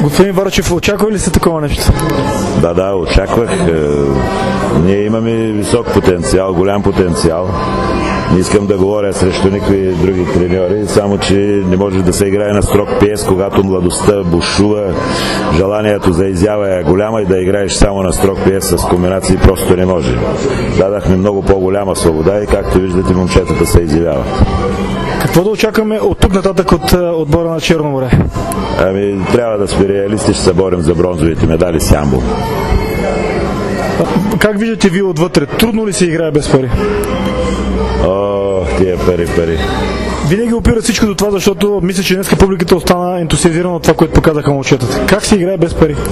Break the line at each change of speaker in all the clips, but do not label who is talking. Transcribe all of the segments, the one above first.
Господин Варчев, очаква ли се такова нещо?
Да, очаквах. Ние имаме висок потенциал, голям потенциал. Не искам да говоря срещу никакви други треньори, само че не може да се играе на строг пиес, когато младостта бушува, желанието за изява е голяма и да играеш само на строг пиес с комбинации просто не може. Дадахме много по-голяма свобода и както виждате, момчетата се изявяват.
Какво да очакваме от тук нататък от отбора на Черно море?
Трябва да сме реалисти, ще се борим за бронзовите медали с Ямбол.
Как виждате вие отвътре? Трудно ли се играе без пари?
Тия пари.
Винаги опира всичко до това, защото мисля, че днес публиката остана ентусиазирана от това, което показаха момчетата. Как се играе без пари?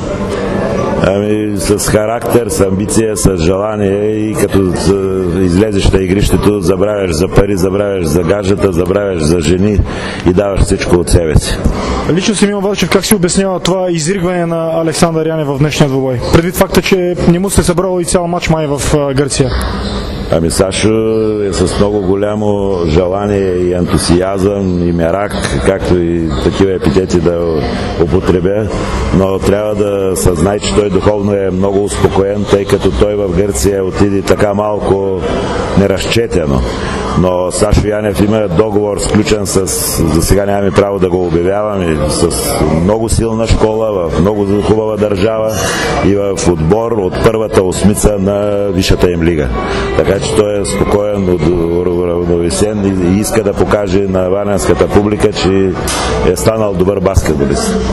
С характер, с амбиция, с желание и като излезеш на игрището, забравяш за пари, забравяш за гаджета, забравяш за жени и даваш всичко от себе си.
Лично Симеон Вълчев, как си обяснява това изригване на Александър Янев в днешния двубой? Предвид факта, че не му се събрало и цял матч май в Гърция.
Сашо е с много голямо желание и ентусиазъм и мерак, както и такива епитети да употребя, но трябва да съзнае, че той духовно е много успокоен, тъй като той в Гърция отиде така малко неразчетено. Но Сашо Янев има договор сключен за сега нямаме право да го обявяваме, с много силна школа, в много хубава държава и в отбор от първата осмица на висшата им лига. Така че той е спокоен, уравновесен и иска да покаже на варненската публика, че е станал добър баскетболист.